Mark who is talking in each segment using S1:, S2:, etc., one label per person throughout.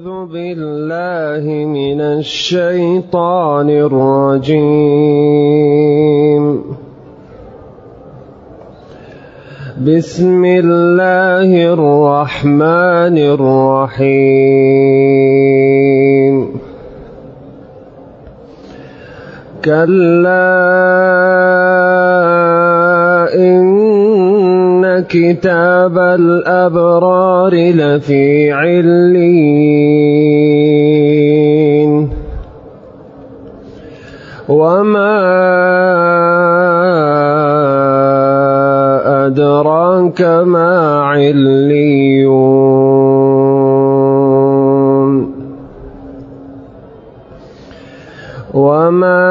S1: أعوذ بالله من الشيطان الرجيم. بسم الله الرحمن الرحيم. كلا إن كتاب الأبرار لفي عليين وما أدراك ما عليون وما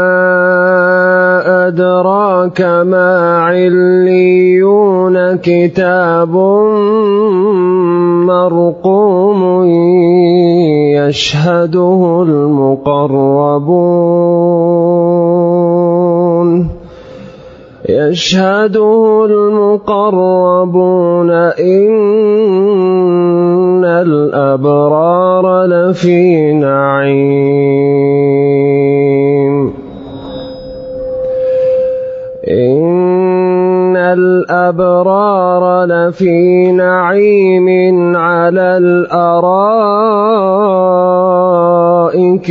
S1: أدراك ما عليون كتاب مرقوم يشهده المقربون إن الأبرار لفي نعيم على الأرائك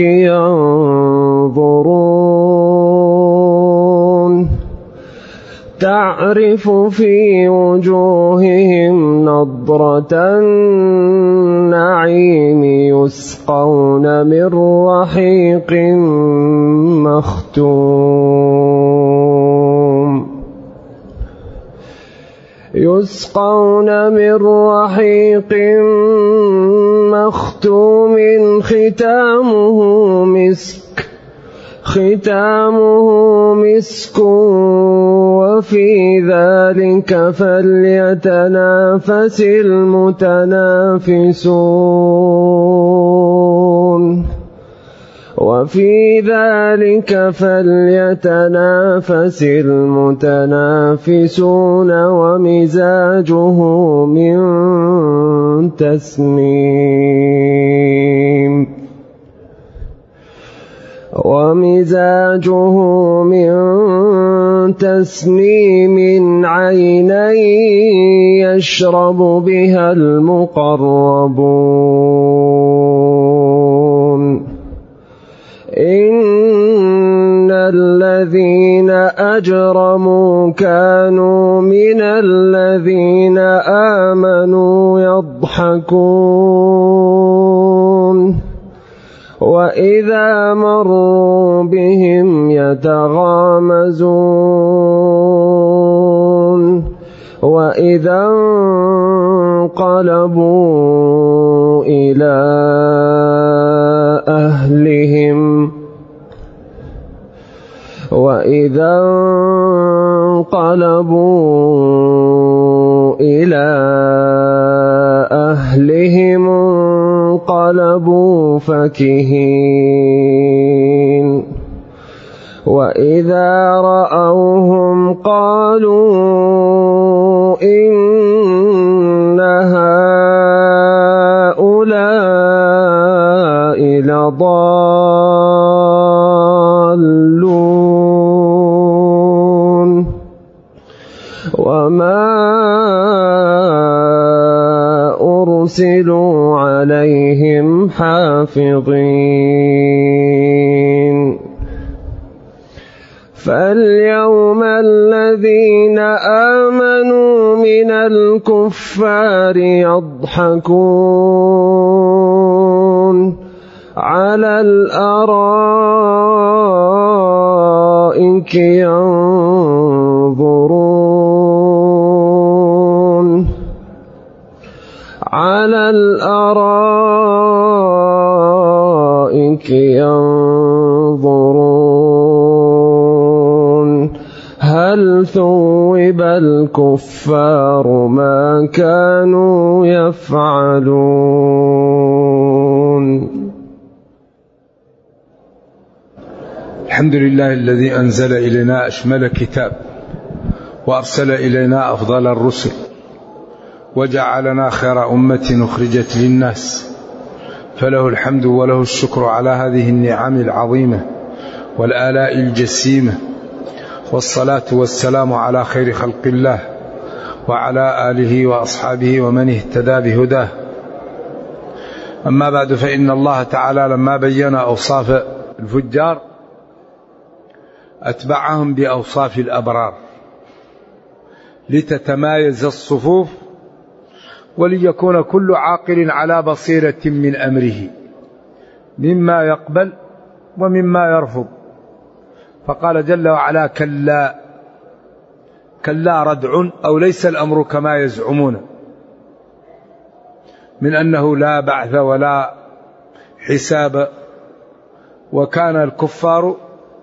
S1: ينظرون تعرف في وجوههم نضرة النعيم يسقون من رحيق مختوم ختامه مسك وفي ذلك فليتنافس المتنافسون ومزاجه من تسنيم عينا يشرب بها المقربون إن الذين أجرموا كانوا من الذين آمنوا يضحكون وإذا مروا بهم يتغامزون وإذا انقلبوا إلى أهلهم انقلبوا فكهين وإذا رأوهم قالوا إن هؤلاء لضالون وما أرسلوا عليهم حافظين فاليوم الذين آمنوا من الكفار يضحكون على الأرائك ينظرون هل ثوب الكفار ما كانوا يفعلون.
S2: الحمد لله الذي أنزل إلينا أشمل كتاب وأرسل إلينا أفضل الرسل وجعلنا خير أمة أخرجت للناس فله الحمد وله الشكر على هذه النعم العظيمة والآلاء الجسيمة، والصلاة والسلام على خير خلق الله وعلى آله وأصحابه ومن اهتدى بهداه. أما بعد، فإن الله تعالى لما بين أوصاف الفجار أتبعهم بأوصاف الأبرار لتتمايز الصفوف وليكون كل عاقل على بصيرة من أمره مما يقبل ومما يرفض. فقال جل وعلا: كلا كلا ردع، أو ليس الأمر كما يزعمون من أنه لا بعث ولا حساب. وكان الكفار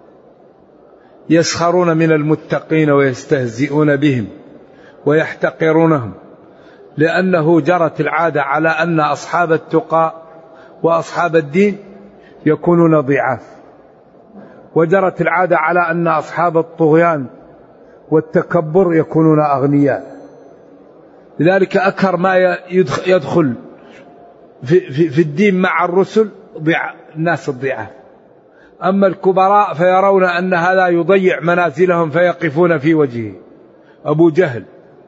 S2: يسخرون من المتقين ويستهزئون بهم ويحتقرونهم، لأنه جرت العادة على أن أصحاب التقى وأصحاب الدين يكونون ضعاف، وجرت العادة على أن أصحاب الطغيان والتكبر يكونون أغنياء. لذلك أكثر ما يدخل في الدين مع الرسل الناس الضعاف. أما الكبراء فيرون أن هذا يضيع منازلهم فيقفون في وجهه. أبو جهل،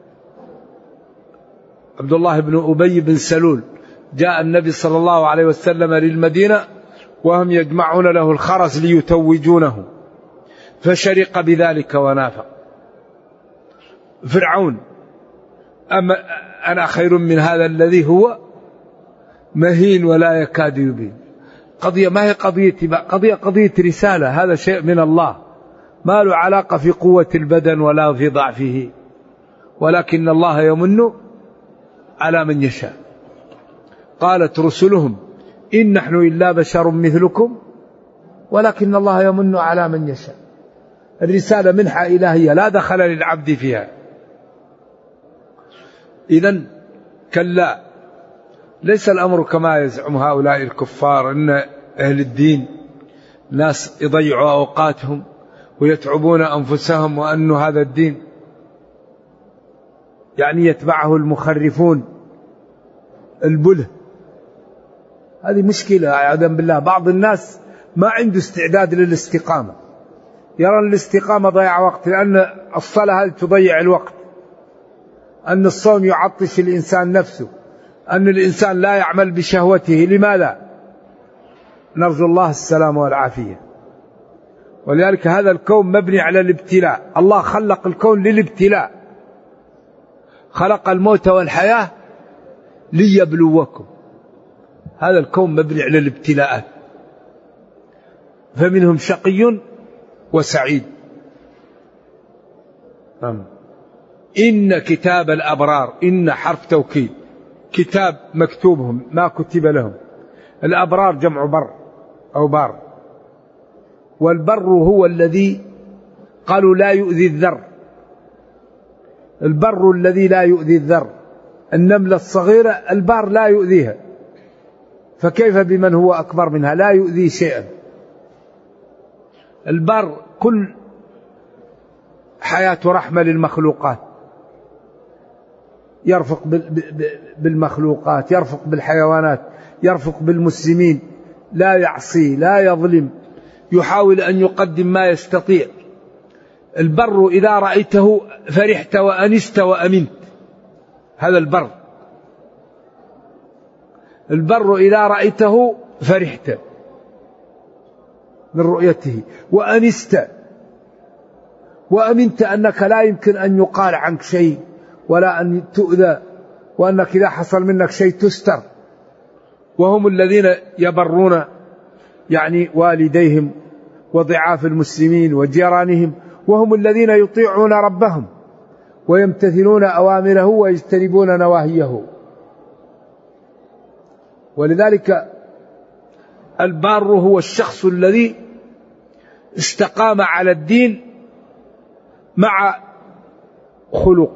S2: عبد الله بن أبي بن سلول، جاء النبي صلى الله عليه وسلم للمدينة وهم يجمعون له الخرز ليتوجونه، فشرق بذلك ونافق. فرعون: أما أنا خير من هذا الذي هو مهين ولا يكاد يبين. قضية ما هي قضية رسالة، هذا شيء من الله، ما له علاقة في قوة البدن ولا في ضعفه، ولكن الله يمن على من يشاء. قالت رسلهم: إن نحن إلا بشر مثلكم ولكن الله يمن على من يشاء. الرسالة منحة إلهية لا دخل للعبد فيها. إذن كلا، ليس الأمر كما يزعم هؤلاء الكفار أن أهل الدين ناس يضيعوا أوقاتهم ويتعبون أنفسهم، وأن هذا الدين يعني يتبعه المخرفون البله. هذه مشكلة عياذا بالله. بعض الناس ما عنده استعداد للاستقامة، يرى الاستقامة ضيع وقت، لأن الصلاة هذه تضيع الوقت، أن الصوم يعطش الإنسان نفسه، أن الإنسان لا يعمل بشهوته. لماذا؟ نرجو الله السلام والعافية. ولذلك هذا الكون مبني على الابتلاء. الله خلق الكون للابتلاء، خلق الموت والحياة ليبلوكم. هذا الكون مبني على الابتلاءات، فمنهم شقي وسعيد. إن كتاب الأبرار، إن حرف توكيد، كتاب مكتوبهم ما كتب لهم. الأبرار جمع بر أو بار، والبر هو الذي قالوا لا يؤذي الذر. البر الذي لا يؤذي الذر، النملة الصغيرة البار لا يؤذيها، فكيف بمن هو أكبر منها لا يؤذي شيئا. البر كل حياة رحمة للمخلوقات، يرفق بالمخلوقات، يرفق بالحيوانات، يرفق بالمسلمين، لا يعصي لا يظلم، يحاول أن يقدم ما يستطيع. البر إذا رأيته فرحت وأنست وأمنت، هذا البر. البر إذا رأيته فرحت من رؤيته وأنست وأمنت أنك لا يمكن أن يقال عنك شيء ولا أن تؤذى، وأنك إذا حصل منك شيء تستر. وهم الذين يبرون يعني والديهم وضعاف المسلمين وجيرانهم، وهم الذين يطيعون ربهم ويمتثلون أوامره ويجتنبون نواهيه. ولذلك البار هو الشخص الذي استقام على الدين مع خلق،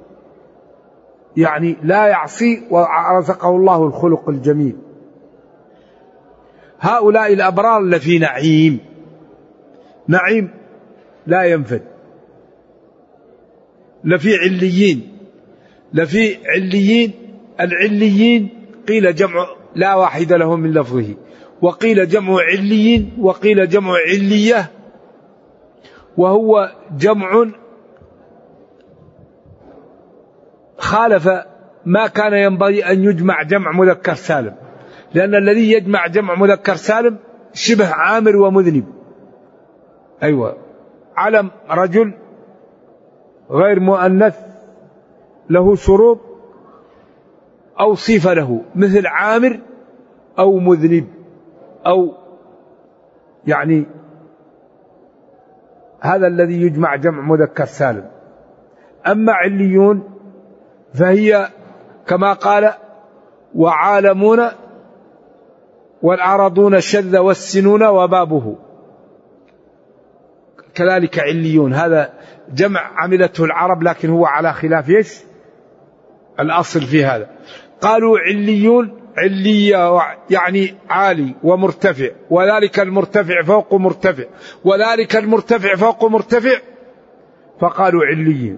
S2: يعني لا يعصي ورزقه الله الخلق الجميل. هؤلاء الأبرار لفي نعيم، نعيم لا ينفد. لفي عليين، لفي عليين. العليين قيل جمع لا واحد له من لفظه. وقيل جمع عليين وقيل جمع علية، وهو جمع خالف ما كان ينبغي أن يجمع جمع مذكر سالم، لأن الذي يجمع جمع مذكر سالم شبه عامر ومذنب. أيوة، علم رجل غير مؤنث له شروط أو صفة له، مثل عامر أو مذنب، أو يعني هذا الذي يجمع جمع مذكر سالم. أما عليون فهي كما قال وعالمون والعرضون الشذ والسنون وبابه، كذلك عليون. هذا جمع عملته العرب، لكن هو على خلاف ايش الأصل في هذا. قالوا عليون علية يعني عالي ومرتفع، وذلك المرتفع فوق مرتفع، وذلك المرتفع فوق مرتفع، فقالوا عليين.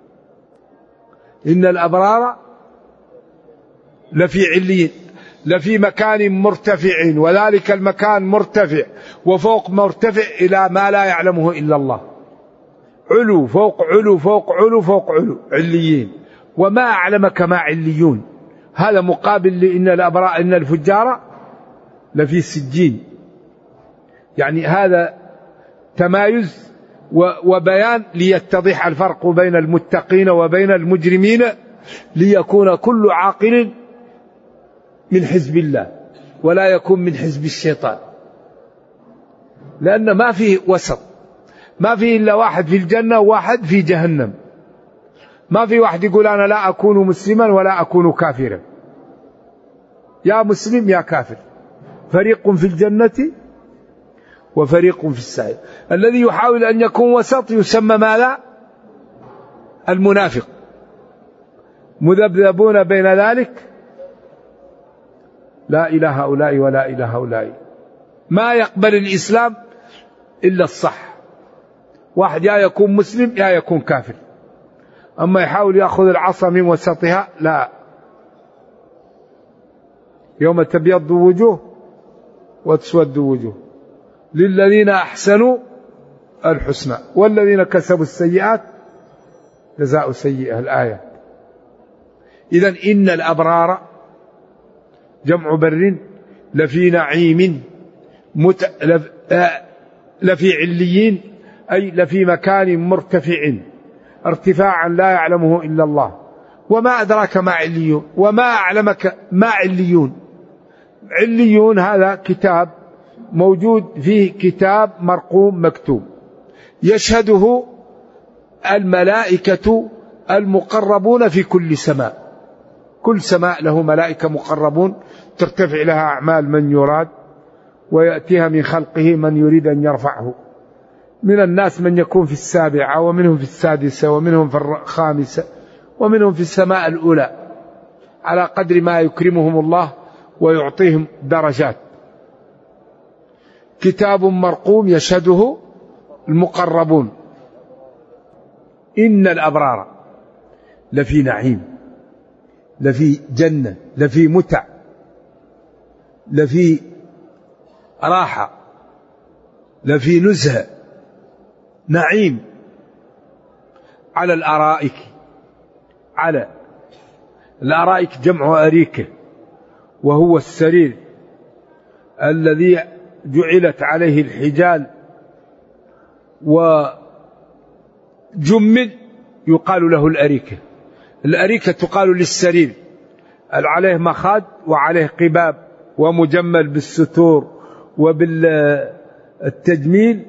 S2: إن الأبرار لفي عليين، لفي مكان مرتفع، وذلك المكان مرتفع وفوق مرتفع إلى ما لا يعلمه إلا الله. علو فوق علو فوق علو فوق علو، عليين. وما أعلمك ما عليون، هذا مقابل لإن الأبرار إن الفجار لفي سجين. يعني هذا تمايز وبيان ليتضح الفرق بين المتقين وبين المجرمين، ليكون كل عاقل من حزب الله ولا يكون من حزب الشيطان، لأن ما فيه وسط، ما فيه إلا واحد في الجنة وواحد في جهنم. ما في واحد يقول أنا لا أكون مسلما ولا أكون كافرا، يا مسلم يا كافر، فريق في الجنة وفريق في السعير. الذي يحاول أن يكون وسط يسمى ماذا؟ المنافق. مذبذبون بين ذلك، لا إله هؤلاء ولا إله هؤلاء. ما يقبل الإسلام إلا الصح، واحد يا يكون مسلم يا يكون كافر، أما يحاول يأخذ العصا من وسطها لا. يوم تبيض وجوه وتسود وجوه، للذين أحسنوا الحسنى والذين كسبوا السيئات جزاء سيئة، الآية. إذن إن الأبرار جمع بر لفي نعيم لفي عليين، أي لفي مكان مرتفع ارتفاعا لا يعلمه إلا الله. وما أدراك ما عليون، وما أعلمك ما عليون. عليون هذا كتاب موجود فيه كتاب مرقوم مكتوب، يشهده الملائكة المقربون في كل سماء. كل سماء له ملائكة مقربون ترتفع لها أعمال من يراد، ويأتيها من خلقه من يريد أن يرفعه. من الناس من يكون في السابعة، ومنهم في السادسة، ومنهم في الخامسة، ومنهم في السماء الأولى، على قدر ما يكرمهم الله ويعطيهم درجات. كتاب مرقوم يشهده المقربون. إن الأبرار لفي نعيم، لفي جنة، لفي متع، لفي راحة، لفي نزهة، نعيم، على الأرائك. على الأرائك جمع أريكة، وهو السرير الذي جعلت عليه الحجال وجمل، يقال له الأريكة. الأريكة تقال للسرير عليه مخاد وعليه قباب ومجمل بالستور وبالتجميل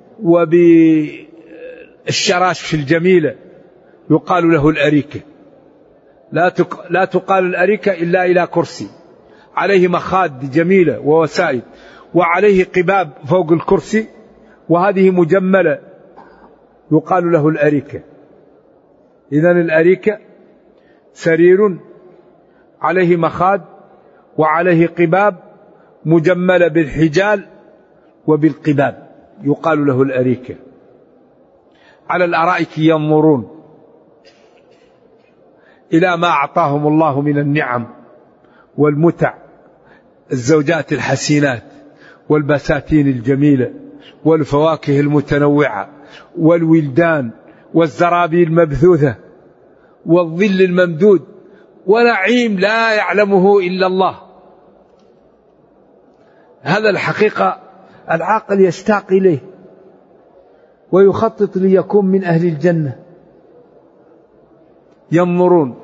S2: وبالشراشف الجميلة، يقال له الأريكة. لا تقال الأريكة إلا إلى كرسي عليه مخاد جميلة ووسائد، وعليه قباب فوق الكرسي، وهذه مجملة، يقال له الأريكة. إذن الأريكة سرير عليه مخاد وعليه قباب مجملة بالحجال وبالقباب، يقال له الأريكة. على الأرائك ينظرون إلى ما أعطاهم الله من النعم والمتع، الزوجات الحسينات والبساتين الجميلة والفواكه المتنوعة والولدان والزرابي المبثوثة والظل الممدود ونعيم لا يعلمه إلا الله. هذا الحقيقة العاقل يشتاق إليه ويخطط ليكون من أهل الجنة. ينظرون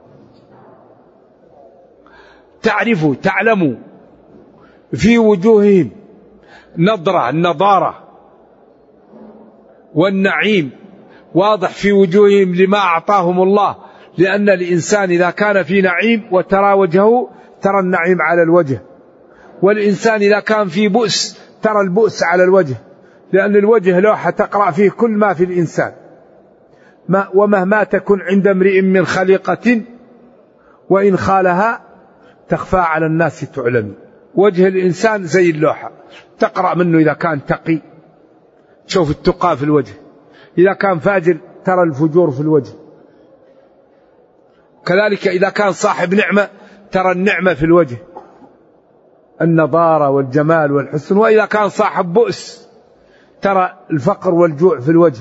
S2: تعلموا في وجوههم النضارة والنعيم واضح في وجوههم لما أعطاهم الله، لأن الإنسان إذا كان في نعيم وترى وجهه ترى النعيم على الوجه، والإنسان إذا كان في بؤس ترى البؤس على الوجه، لأن الوجه لوحة تقرأ فيه كل ما في الإنسان. ومهما تكن عند امرئ من خليقة وإن خالها تخفى على الناس تعلم. وجه الإنسان زي اللوحة تقرأ منه، إذا كان تقي تشوف التقى في الوجه، إذا كان فاجر ترى الفجور في الوجه، كذلك إذا كان صاحب نعمة ترى النعمة في الوجه، النضارة والجمال والحسن، وإذا كان صاحب بؤس ترى الفقر والجوع في الوجه.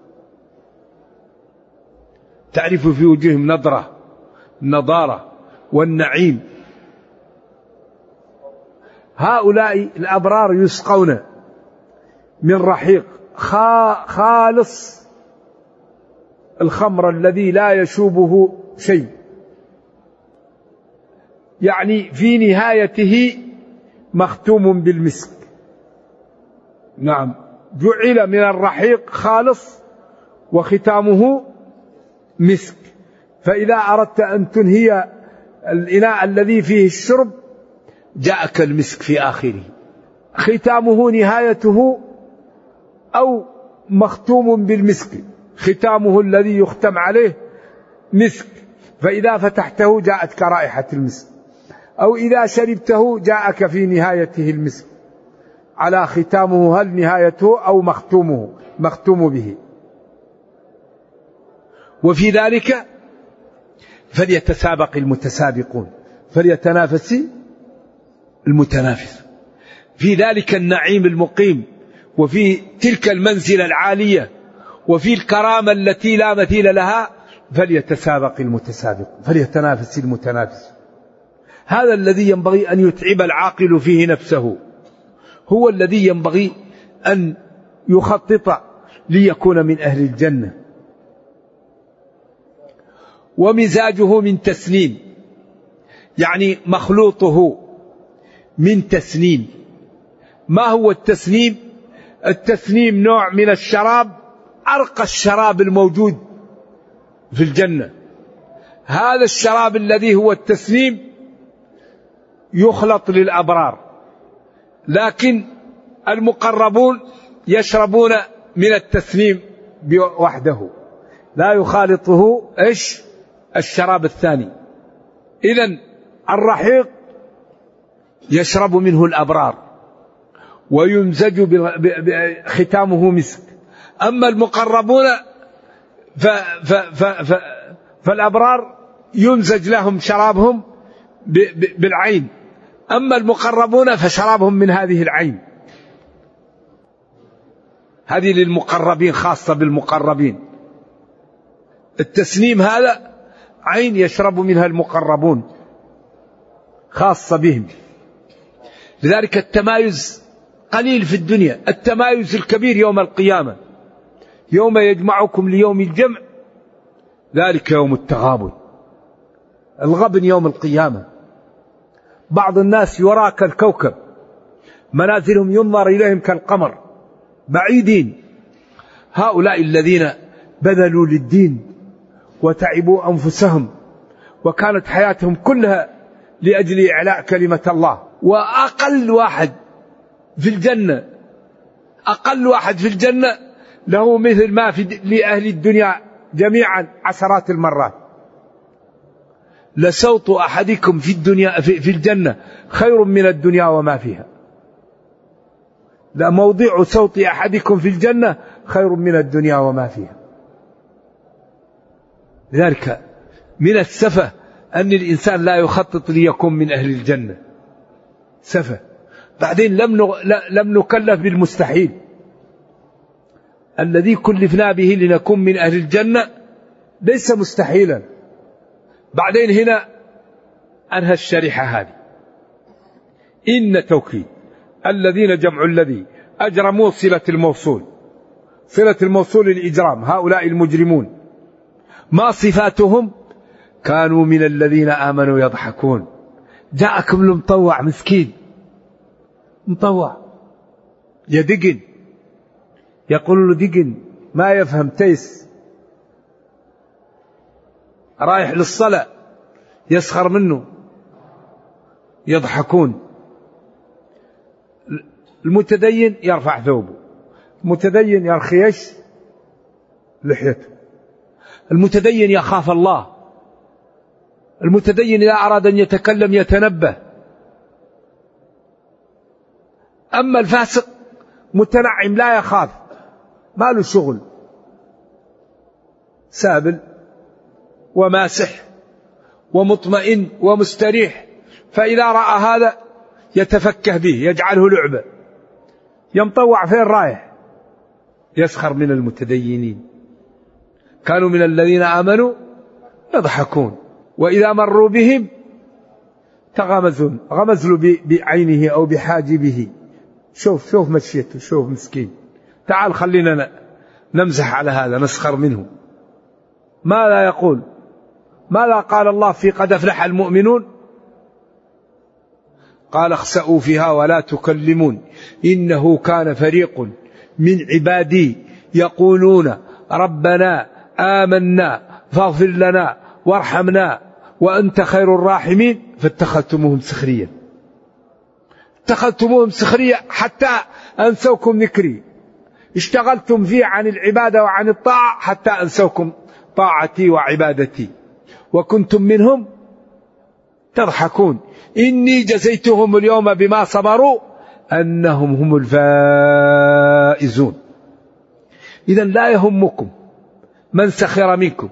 S2: تعرف في وجوههم النضارة والنعيم. هؤلاء الأبرار يسقون من رحيق خالص، الخمر الذي لا يشوبه شيء، يعني في نهايته مختوم بالمسك. نعم، جعل من الرحيق خالص وختامه مسك، فإذا أردت أن تنهي الإناء الذي فيه الشرب جاءك المسك في آخره، ختامه نهايته أو مختوم بالمسك، ختامه الذي يختم عليه مسك، فإذا فتحته جاءتك رائحة المسك، أو إذا شربته جاءك في نهايته المسك، على ختامه هل نهايته أو مختوم به. وفي ذلك فليتسابق المتسابقون، فليتنافس المتنافس في ذلك النعيم المقيم، وفي تلك المنزلة العالية، وفي الكرامة التي لا مثيل لها. فليتسابق المتسابقون، فليتنافس المتنافس. هذا الذي ينبغي أن يتعب العاقل فيه نفسه، هو الذي ينبغي أن يخطط ليكون من أهل الجنة. ومزاجه من تسنيم، يعني مخلوطه من تسنيم. ما هو التسنيم؟ التسنيم نوع من الشراب، أرقى الشراب الموجود في الجنة. هذا الشراب الذي هو التسنيم يخلط للأبرار، لكن المقربون يشربون من التسنيم وحده، لا يخالطه الشراب الثاني. إذن الرحيق يشرب منه الأبرار ويمزج ختامه مسك. أما المقربون فالأبرار يمزج لهم شرابهم بالعين، أما المقربون فشرابهم من هذه العين. هذه للمقربين، خاصة بالمقربين. التسنيم هذا عين يشرب منها المقربون، خاصة بهم. لذلك التمايز قليل في الدنيا، التمايز الكبير يوم القيامة، يوم يجمعكم ليوم الجمع، ذلك يوم التغابن. الغبن يوم القيامة. بعض الناس يرى كالكوكب، منازلهم ينظر إليهم كالقمر، بعيدين. هؤلاء الذين بذلوا للدين وتعبوا أنفسهم وكانت حياتهم كلها لأجل إعلاء كلمة الله. وأقل واحد في الجنة، أقل واحد في الجنة له مثل ما في لأهل الدنيا جميعا عشرات المرات. لصوت أحدكم في الدنيا في الجنة خير من الدنيا وما فيها. لموضع صوت أحدكم في الجنة خير من الدنيا وما فيها. لذلك من السفة أن الإنسان لا يخطط ليكون من أهل الجنة. سفه. بعدين لم نكلف بالمستحيل الذي كلفنا به لنكون من أهل الجنة، ليس مستحيلا. بعدين هنا أنهى الشريحة هذه، إن توكيد الذين جمع الذي أجرموا صلة الموصول، صلة الموصول الإجرام، هؤلاء المجرمون ما صفاتهم؟ كانوا من الذين آمنوا يضحكون. جاءكم المطوع مسكين مطوع يدقن، يقول له دقن ما يفهم تيس، رايح للصلاة يسخر منه، يضحكون. المتدين يرفع ثوبه، المتدين يرخيش لحيته، المتدين يخاف الله، المتدين إذا أراد أن يتكلم يتنبه. أما الفاسق متنعم لا يخاف، ما له شغل، سابل وماسح ومطمئن ومستريح، فإذا رأى هذا يتفكه به يجعله لعبة، يمطوع فين رايح. يسخر من المتدينين، كانوا من الذين آمنوا يضحكون وإذا مروا بهم تغمزون، غمز له بعينه أو بحاجبه. شوف مشيته، شوف مسكين، تعال خلينا نمزح على هذا نسخر منه. ماذا يقول؟ ماذا قال الله في قد أفلح المؤمنون؟ قال اخسأوا فيها ولا تكلمون إنه كان فريق من عبادي يقولون ربنا آمنا فاغفر لنا وارحمنا وأنت خير الراحمين فاتخذتموهم سخريا. اتخذتموهم سخريا حتى أنسوكم ذكري، اشتغلتم فيه عن العبادة وعن الطاعة حتى أنسوكم طاعتي وعبادتي وكنتم منهم تضحكون. إني جزيتهم اليوم بما صبروا أنهم هم الفائزون. إذن لا يهمكم من سخر منكم،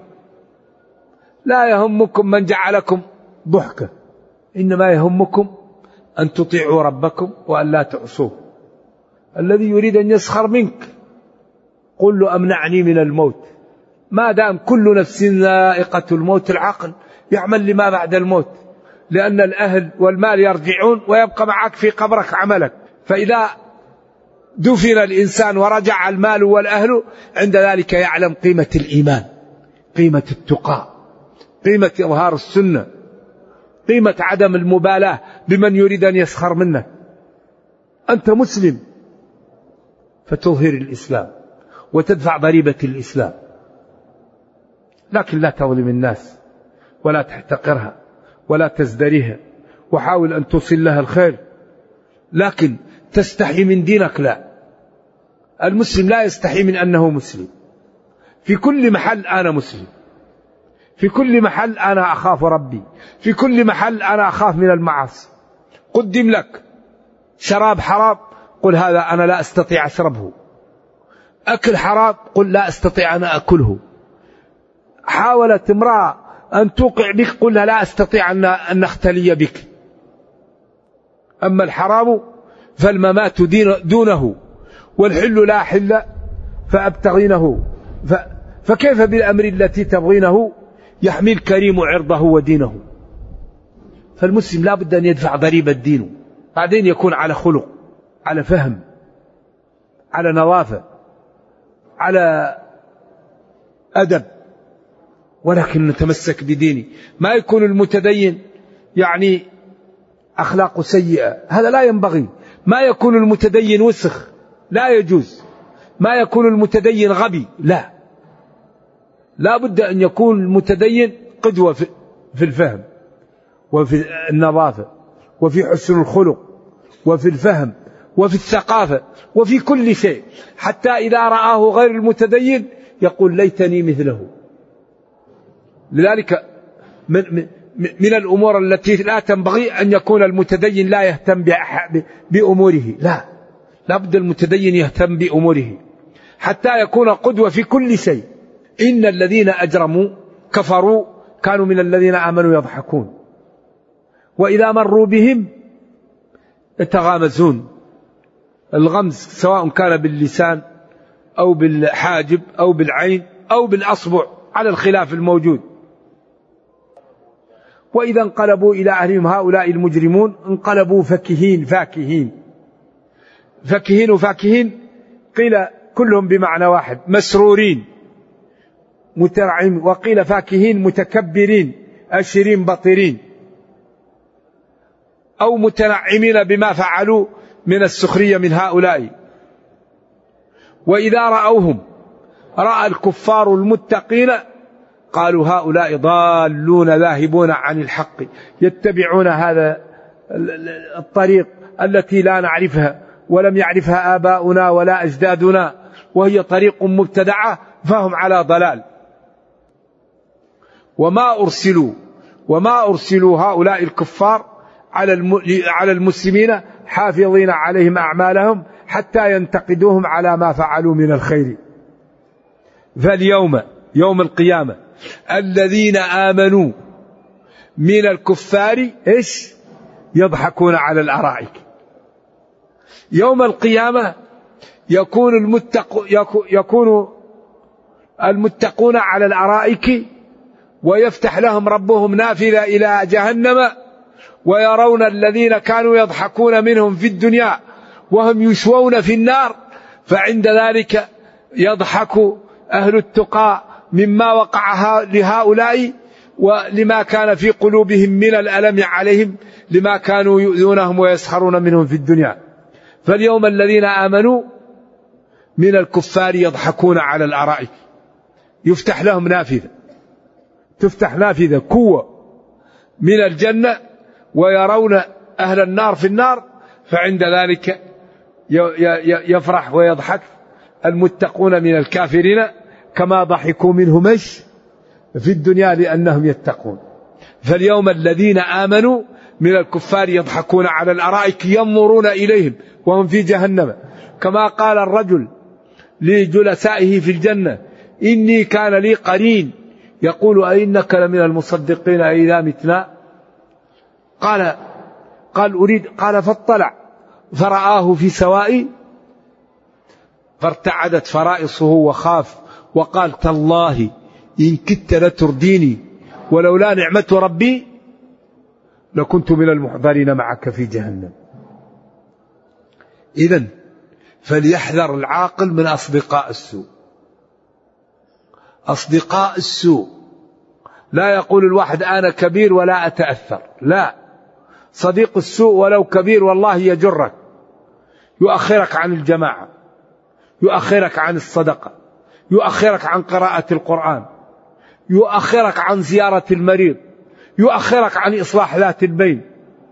S2: لا يهمكم من جعلكم ضحكة، إنما يهمكم أن تطيعوا ربكم وأن لا تعصوه. الذي يريد أن يسخر منك قل له أمنعني من الموت، ما دام كل نفس ذائقة الموت العقل يعمل لما بعد الموت، لأن الأهل والمال يرجعون ويبقى معك في قبرك عملك. فإذا دفن الإنسان ورجع المال والأهل عند ذلك يعلم قيمة الإيمان، قيمة التقى، قيمة إظهار السنة، قيمة عدم المبالاة بمن يريد أن يسخر منك. أنت مسلم فتظهر الإسلام وتدفع ضريبة الإسلام، لكن لا تظلم الناس ولا تحتقرها ولا تزدريها، وحاول أن توصل لها الخير، لكن تستحي من دينك لا. المسلم لا يستحي من أنه مسلم. في كل محل أنا مسلم، في كل محل أنا أخاف ربي، في كل محل أنا أخاف من المعاصي. قدم لك شراب حرام قل هذا أنا لا أستطيع أشربه، أكل حرام قل لا أستطيع أن أكله. حاولت امرأة أن توقع بك قل لا أستطيع أن أختلي بك. أما الحرام فالممات دونه والحل لا حل فأبتغينه، فكيف بالأمر التي تبغينه يحمي الكريم عرضه ودينه. فالمسلم لا بد أن يدفع ضريبة دينه، بعدين يكون على خلق، على فهم، على نظافة، على أدب، ولكن نتمسك بدينه. ما يكون المتدين يعني أخلاق سيئة، هذا لا ينبغي. ما يكون المتدين وسخ، لا يجوز. ما يكون المتدين غبي، لا بد أن يكون المتدين قدوة في الفهم وفي النظافة وفي حسن الخلق وفي الفهم وفي الثقافة وفي كل شيء، حتى إذا رآه غير المتدين يقول ليتني مثله. لذلك من الأمور التي لا تنبغي أن يكون المتدين لا يهتم بأموره، لا بد المتدين يهتم بأموره حتى يكون قدوة في كل شيء. إن الذين أجرموا كفروا كانوا من الذين آمنوا يضحكون وإذا مروا بهم يتغامزون. الغمز سواء كان باللسان أو بالحاجب أو بالعين أو بالأصبع على الخلاف الموجود. وإذا انقلبوا إلى أهلهم هؤلاء المجرمون انقلبوا فكهين وفاكهين قيل كلهم بمعنى واحد، مسرورين مترعين، وقيل فاكهين متكبرين أشرين بطرين، أو متنعمين بما فعلوا من السخرية من هؤلاء. وإذا رأوهم رأى الكفار المتقين قالوا هؤلاء ضالون ذاهبون عن الحق، يتبعون هذا الطريق التي لا نعرفها ولم يعرفها آباؤنا ولا أجدادنا، وهي طريق مبتدعة، فهم على ضلال. وما أرسلوا هؤلاء الكفار على المسلمين حافظين عليهم أعمالهم حتى ينتقدوهم على ما فعلوا من الخير. فاليوم يوم القيامة الذين آمنوا من الكفار يضحكون على الأرائك. يوم القيامة يكون المتقون على الأرائك، ويفتح لهم ربهم نافذة إلى جهنم، ويرون الذين كانوا يضحكون منهم في الدنيا وهم يشوون في النار، فعند ذلك يضحك أهل التقى مما وقع لهؤلاء ولما كان في قلوبهم من الألم عليهم لما كانوا يؤذونهم ويسخرون منهم في الدنيا. فاليوم الذين آمنوا من الكفار يضحكون على الأرائك، يفتح لهم نافذة، تفتح نافذة قوة من الجنة، ويرون أهل النار في النار، فعند ذلك يفرح ويضحك المتقون من الكافرين كما ضحكوا منهم في الدنيا لأنهم يتقون. فاليوم الذين آمنوا من الكفار يضحكون على الأرائك ينظرون إليهم وهم في جهنم، كما قال الرجل لجلسائه في الجنة إني كان لي قرين يقول أئنك لمن المصدقين إذا متنا؟ قال أريد، قال فاطلع فرآه في سواء، فارتعدت فرائصه وخاف وقال تالله إن كدت لترديني ولولا نعمة ربي لكنت من المحضرين معك في جهنم. إذن فليحذر العاقل من أصدقاء السوء. أصدقاء السوء لا يقول الواحد أنا كبير ولا أتأثر، لا، صديق السوء ولو كبير والله يجرك، يؤخرك عن الجماعة، يؤخرك عن الصدقة، يؤخرك عن قراءة القرآن، يؤخرك عن زيارة المريض، يؤخرك عن إصلاح ذات البين،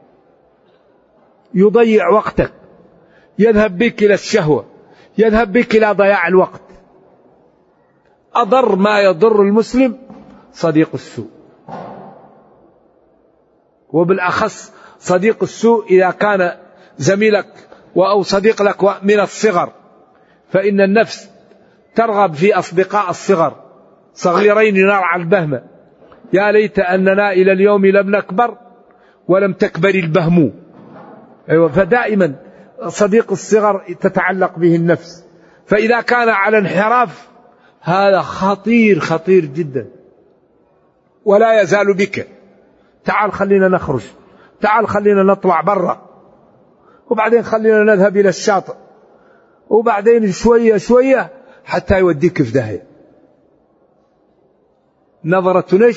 S2: يضيع وقتك، يذهب بك إلى الشهوة، يذهب بك إلى ضياع الوقت. أضر ما يضر المسلم صديق السوء، وبالأخص صديق السوء إذا كان زميلك أو صديق لك من الصغر، فإن النفس ترغب في أصدقاء الصغر، صغيرين نرعى البهمة، يا ليت أننا إلى اليوم لم نكبر ولم تكبر البهم. فدائما صديق الصغر تتعلق به النفس، فإذا كان على انحراف هذا خطير جدا، ولا يزال بك، تعال خلينا نخرج، تعال خلينا نطلع برا، وبعدين خلينا نذهب إلى الشاطئ، وبعدين شوية حتى يوديك في داهية. نظرة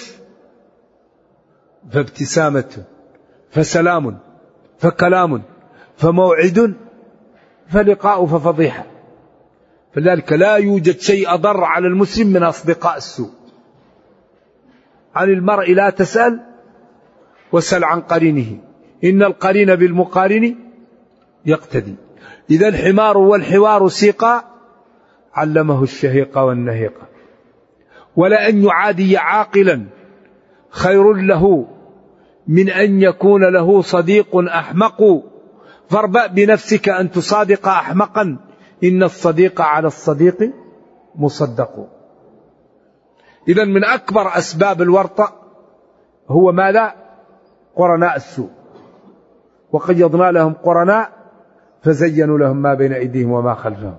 S2: فابتسامة فسلام فكلام فموعد فلقاء ففضيحة. فلذلك لا يوجد شيء أضر على المسلم من أصدقاء السوء. عن المرء لا تسأل وسل عن قرينه إن القرين بالمقارن يقتدي. إذا الحمار والحوار سيقا علمه الشهيق والنهيق. ولأن يعادي عاقلا خير له من أن يكون له صديق أحمق، فاربأ بنفسك أن تصادق أحمقا إن الصديق على الصديق مصدق. إذن من أكبر أسباب الورطة هو ماذا؟ قرناء السوء. وقيضنا لهم قرناء فزينوا لهم ما بين أيديهم وما خلفهم.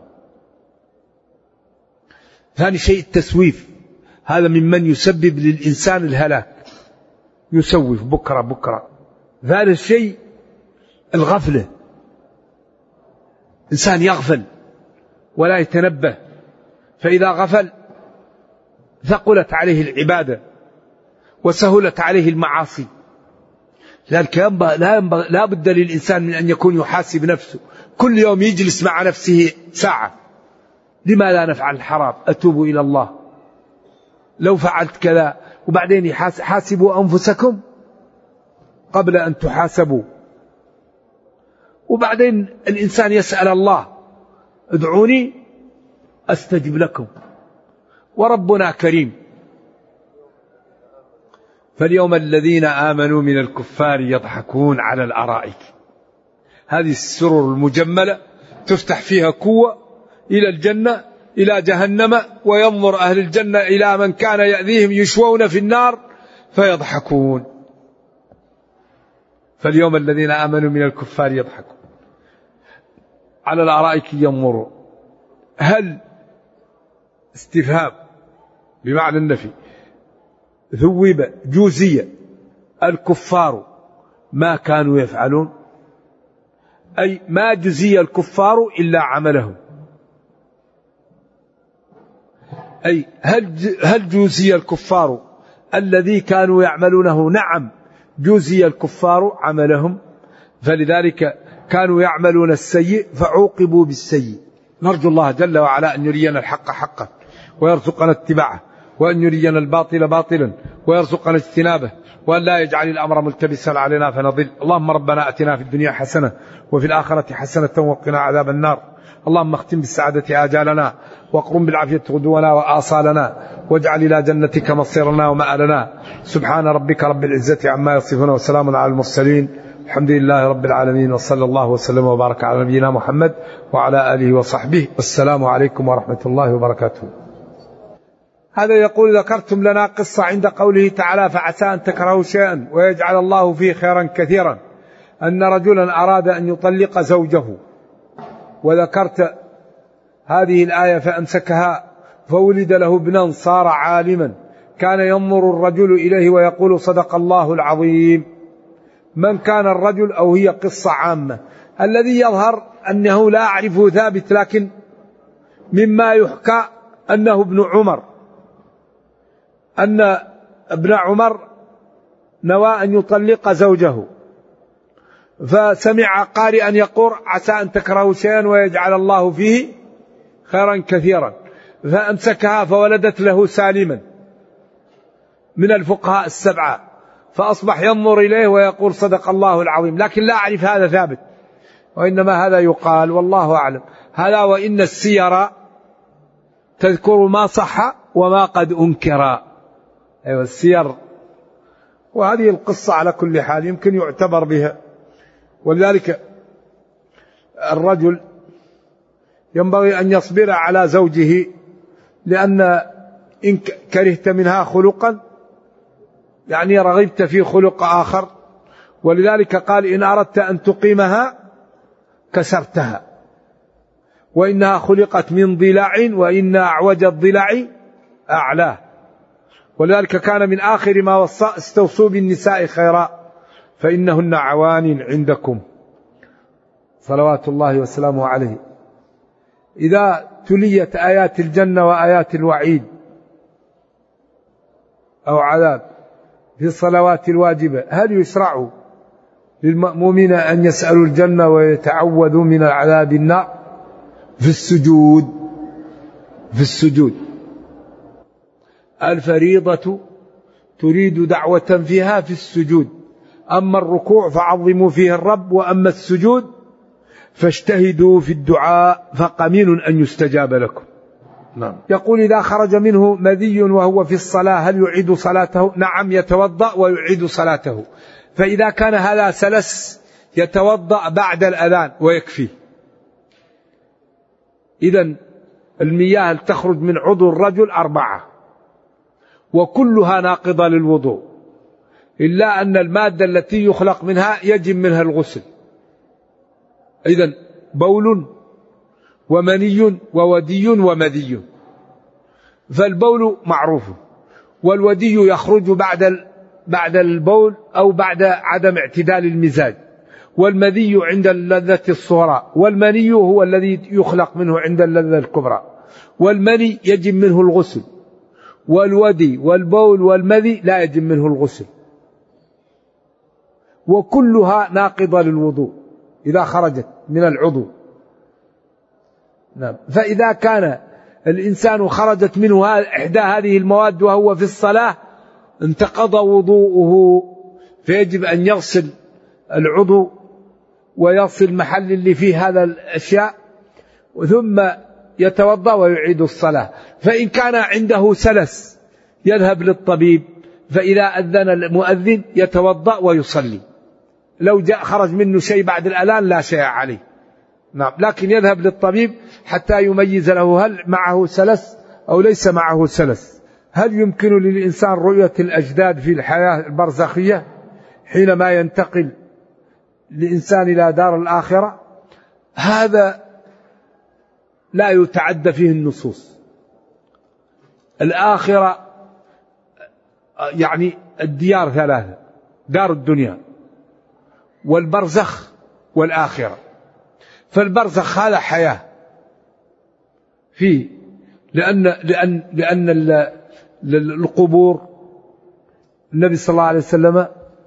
S2: ثاني شيء التسويف، هذا ممن يسبب للإنسان الهلاك، يسوف بكرة. ثالث شيء الغفلة، إنسان يغفل ولا يتنبه، فإذا غفل ثقلت عليه العبادة وسهلت عليه المعاصي. لذلك لا بد للإنسان من أن يكون يحاسب نفسه، كل يوم يجلس مع نفسه ساعة، لما لا نفعل الحرام؟ أتوب إلى الله لو فعلت كذا. وبعدين حاسبوا أنفسكم قبل أن تحاسبوا. وبعدين الإنسان يسأل الله ادعوني أستجب لكم، وربنا كريم. فاليوم الذين آمنوا من الكفار يضحكون على الأرائك. هذه السرر المجملة تفتح فيها كوة إلى الجنة إلى جهنم، وينظر أهل الجنة إلى من كان يأذيهم يشوون في النار فيضحكون. فاليوم الذين آمنوا من الكفار يضحكون على الأرائك ينظرون. هل استفهام بمعنى النفي، ثوب جوزية الكفار ما كانوا يفعلون، أي ما جزي الكفار إلا عملهم. أي هل جوزي الكفار الذي كانوا يعملونه؟ نعم، جوزي الكفار عملهم، فلذلك كانوا يعملون السيء فعوقبوا بالسيء. نرجو الله جل وعلا أن يرينا الحق حقا ويرزقنا اتباعه، وأن يرينا الباطل باطلا ويرزقنا اجتنابه، وأن لا يجعل الأمر ملتبسا علينا فنضل. اللهم ربنا أتنا في الدنيا حسنة وفي الآخرة حسنة وقنا عذاب النار. اللهم اختم بالسعادة آجالنا، واقرم بالعافية غدونا وآصالنا، واجعل إلى جنتك مصيرنا ومآلنا. سبحان ربك رب العزة عما يصفون، وسلام على المرسلين، الحمد لله رب العالمين، وصلى الله وسلم وبارك على نبينا محمد وعلى آله وصحبه، والسلام عليكم ورحمة الله وبركاته. هذا يقول: ذكرتم لنا قصة عند قوله تعالى: فعسى أن تكرهوا شيئا ويجعل الله فيه خيرا كثيرا، أن رجلا أراد أن يطلق زوجه، وذكرت هذه الآية: فأمسكها فولد له ابنا صار عالما كان ينظر الرجل إليه ويقول صدق الله العظيم. من كان الرجل؟ أو هي قصة عامة. الذي يظهر أنه لا أعرفه ثابت، لكن مما يحكى أنه ابن عمر، أن ابن عمر نوى أن يطلق زوجه، فسمع قارئا يقول: عسى أن تكرهوا شيئا ويجعل الله فيه خيرا كثيرا، فأمسكها فولدت له سالما من الفقهاء السبعة، فأصبح ينظر إليه ويقول صدق الله العظيم. لكن لا أعرف هذا ثابت، وإنما هذا يقال، والله أعلم. هذا وإن السير تذكر ما صح وما قد أنكر. أيوة السير، وهذه القصة على كل حال يمكن يعتبر بها. ولذلك الرجل ينبغي أن يصبر على زوجه، لأن إن كرهت منها خلقا يعني رغبت في خلق آخر. ولذلك قال: إن أردت أن تقيمها كسرتها، وإنها خلقت من ضلع وإن أعوج الضلع أعلاه. ولذلك كان من آخر ما وصى: استوصوا بالنساء خيرا فإنهن عوان عندكم، صلوات الله وسلامه عليه. إذا تليت آيات الجنة وآيات الوعيد أو عذاب في الصلوات الواجبة، هل يشرع للمأمومين أن يسألوا الجنة ويتعوذوا من عذاب النار؟ في السجود الفريضة تريد دعوة فيها في السجود. أما الركوع فعظموا فيه الرب، وأما السجود فاجتهدوا في الدعاء فقمين أن يستجاب لكم. نعم. يقول: إذا خرج منه مذي وهو في الصلاة هل يعيد صلاته؟ نعم، يتوضأ ويعيد صلاته. فإذا كان هذا سلس يتوضأ بعد الأذان ويكفي. إذن المياه تخرج من عضو الرجل 4 وكلها ناقضة للوضوء، إلا أن المادة التي يخلق منها يجب منها الغسل، إذن بول ومني وودي ومذي. فالبول معروف، والودي يخرج بعد البول أو بعد عدم اعتدال المزاج، والمذي عند اللذة الصغرى، والمني هو الذي يخلق منه عند اللذة الكبرى، والمني يجب منه الغسل، والودي والبول والمذي لا يجب منه الغسل، وكلها ناقضة للوضوء إذا خرجت من العضو. نعم. فإذا كان الإنسان خرجت منه إحدى هذه المواد وهو في الصلاة انتقض وضوءه، فيجب أن يغسل العضو ويغسل المحل اللي فيه هذا الأشياء ثم يتوضأ ويعيد الصلاة. فإن كان عنده سلس يذهب للطبيب، فإذا أذن المؤذن يتوضأ ويصلي. لو خرج منه شيء بعد الأذان لا شيء عليه. نعم. لكن يذهب للطبيب حتى يميز له هل معه سلس أو ليس معه سلس. هل يمكن للإنسان رؤية الأجداد في الحياة البرزخية حينما ينتقل الإنسان إلى دار الآخرة؟ هذا لا يتعدى فيه النصوص. الآخرة يعني الديار ثلاثة: دار الدنيا والبرزخ والآخرة. فالبرزخ هذا حياة فيه، لأن القبور، النبي صلى الله عليه وسلم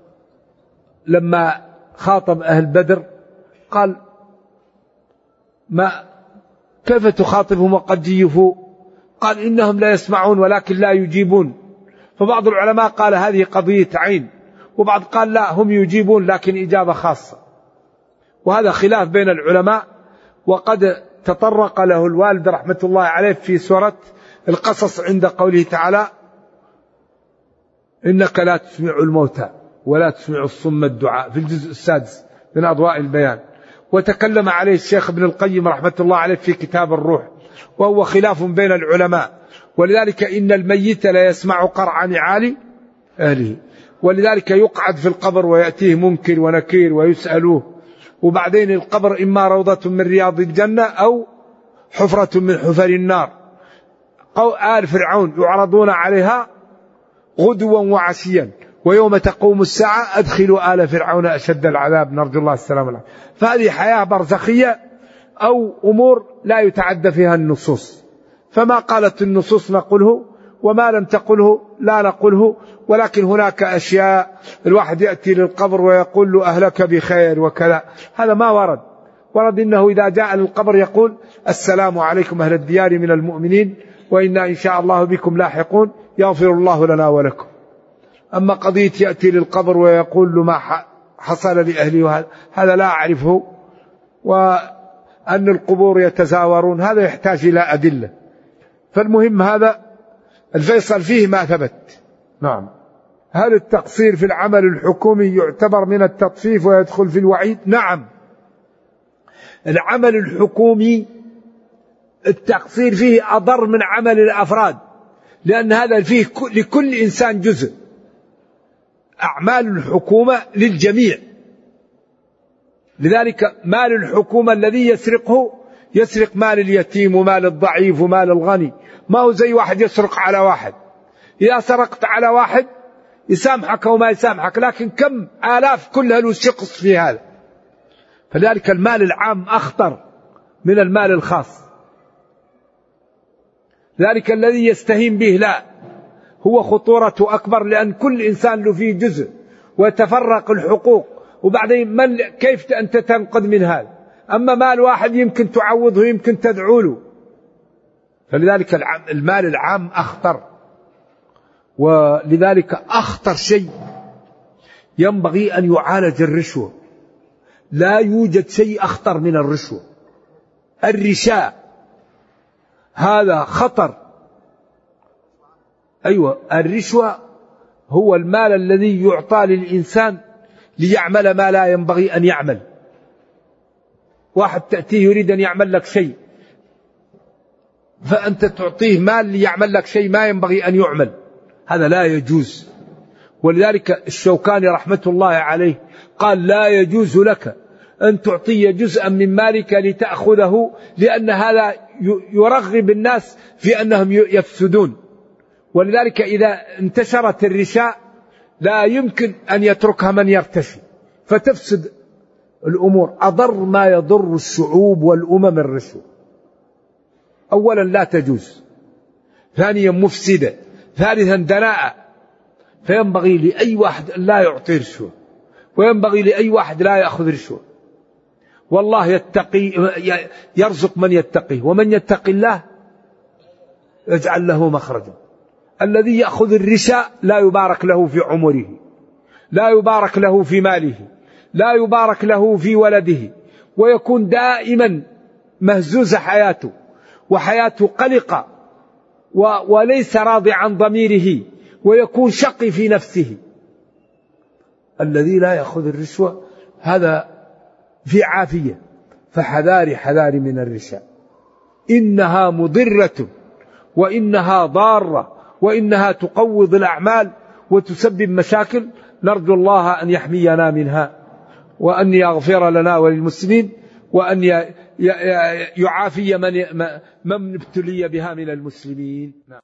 S2: لما خاطب أهل بدر قال: كيف تخاطبهم وقد جيفوا؟ قال: إنهم لا يسمعون ولكن لا يجيبون. فبعض العلماء قال هذه قضية عين، وبعض قال لا، هم يجيبون لكن إجابة خاصة. وهذا خلاف بين العلماء، وقد تطرق له الوالد رحمة الله عليه في سورة القصص عند قوله تعالى: إنك لا تسمع الموتى ولا تسمع الصم الدعاء، في الجزء السادس من أضواء البيان. وتكلم عليه الشيخ ابن القيم رحمة الله عليه في كتاب الروح، وهو خلاف بين العلماء. ولذلك إن الميت لا يسمع قرع نعال أهله، ولذلك يقعد في القبر ويأتيه منكر ونكير ويسألوه، وبعدين القبر إما روضة من رياض الجنة أو حفرة من حفر النار. آل فرعون يعرضون عليها غدوا وعشيا، ويوم تقوم الساعة أدخلوا آل فرعون أشد العذاب، نرجو الله السلام عليكم. فهذه حياة برزخية أو أمور لا يتعدى فيها النصوص، فما قالت النصوص نقوله، وما لم تقله لا نقوله. ولكن هناك أشياء الواحد يأتي للقبر ويقول له أهلك بخير وكذا، هذا ما ورد إنه إذا جاء للقبر يقول: السلام عليكم أهل الديار من المؤمنين وإنا إن شاء الله بكم لاحقون يغفر الله لنا ولكم. أما قضية يأتي للقبر ويقول له ما حصل لأهلي، هذا لا أعرفه. وأن القبور يتزاورون هذا يحتاج إلى أدلة. فالمهم هذا الفيصل فيه ما ثبت. نعم. هل التقصير في العمل الحكومي يعتبر من التطفيف ويدخل في الوعيد؟ نعم. العمل الحكومي التقصير فيه أضر من عمل الأفراد، لأن هذا فيه لكل إنسان جزء. أعمال الحكومة للجميع، لذلك مال الحكومة الذي يسرق مال اليتيم ومال الضعيف ومال الغني، ما هو زي واحد يسرق على واحد. إذا سرقت على واحد يسامحك وما يسامحك، لكن كم آلاف كلها له شقص في هذا. فذلك المال العام أخطر من المال الخاص. ذلك الذي يستهين به لا، هو خطورته أكبر، لأن كل إنسان له فيه جزء وتفرق الحقوق، وبعدين كيف أنت تنقذ من هذا؟ أما مال واحد يمكن تعوضه، يمكن تدعو له. فلذلك المال العام أخطر. ولذلك أخطر شيء ينبغي أن يعالج الرشوة. لا يوجد شيء أخطر من الرشوة. الرشاء هذا خطر. أيوة، الرشوة هو المال الذي يعطى للإنسان ليعمل ما لا ينبغي أن يعمل. واحد تأتيه يريد أن يعمل لك شيء، فأنت تعطيه مال ليعمل لك شيء ما ينبغي أن يعمل، هذا لا يجوز. ولذلك الشوكاني رحمة الله عليه قال: لا يجوز لك أن تعطي جزءا من مالك لتأخذه، لأن هذا يرغب الناس في أنهم يفسدون. ولذلك إذا انتشرت الرشاء لا يمكن أن يتركها من يرتشي، فتفسد الأمور. أضر ما يضر الشعوب والأمم الرشوة. أولا لا تجوز، ثانيا مفسدة، ثالثا دناءة. فينبغي لأي واحد لا يعطي رشوة، وينبغي لأي واحد لا يأخذ رشوة. والله يرزق من يتقيه، ومن يتقي الله يجعل له مخرجا. الذي يأخذ الرشاء لا يبارك له في عمره، لا يبارك له في ماله، لا يبارك له في ولده، ويكون دائما مهزوز حياته، وحياته قلقة، وليس راضي عن ضميره، ويكون شقي في نفسه. الذي لا يأخذ الرشوة هذا في عافية. فحذاري من الرشاء، إنها مضرة، وإنها ضارة، وإنها تقوض الأعمال وتسبب مشاكل. نرجو الله أن يحمينا منها، وأن يغفر لنا وللمسلمين، وأن يعافي من ابتلي بها من المسلمين.